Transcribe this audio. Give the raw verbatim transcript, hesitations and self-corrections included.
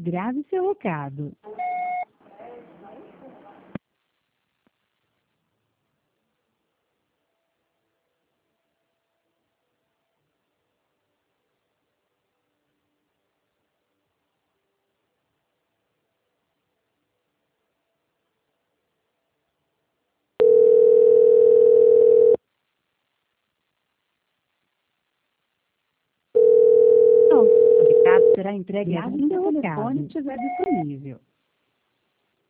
grave seu recado. O recado será entregue assim que o telefone estiver disponível.